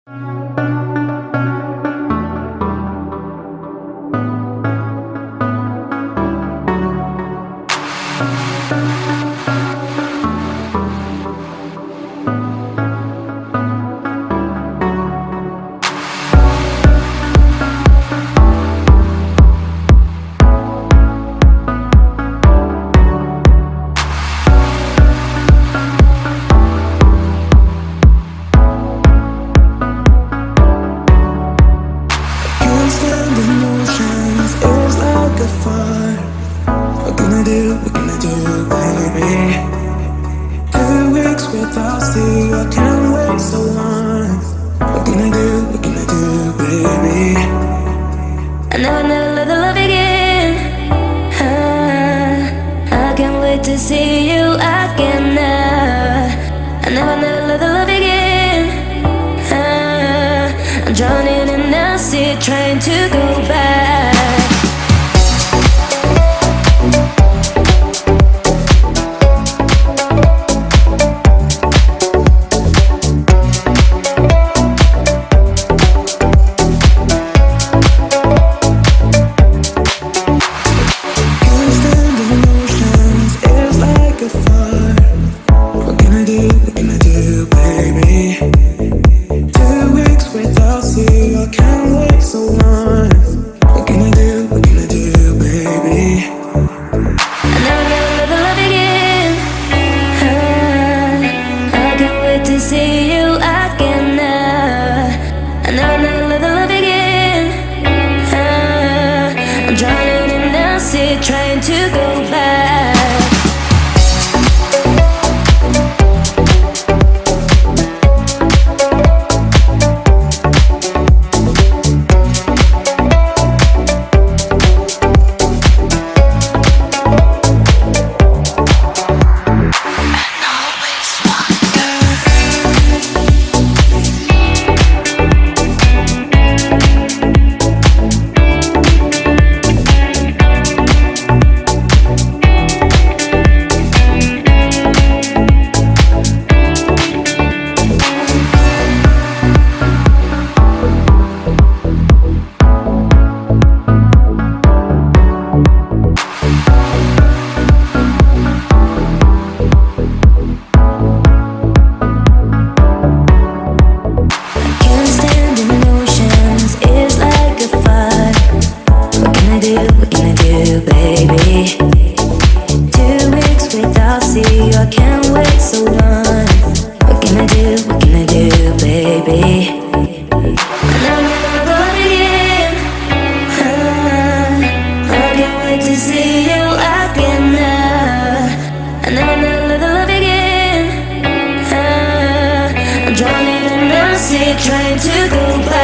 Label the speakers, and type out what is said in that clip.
Speaker 1: Can't stand emotions, it's like a fire. What can I do, baby? 2 weeks without you, I can't wait so long. What can I do, baby?
Speaker 2: I never let the love begin. I can't wait to see you again now. I never let the love begin. I'm drowning in the sea, trying to go back. See you again now. I never let the love begin. I'm drowning in the sea, trying to go back. Baby, 2 weeks without you, I can't wait so long. What can I do, baby? I never love again. I can't wait to see you again now. I never let the love again. I'm drowning in the sea, trying to go back.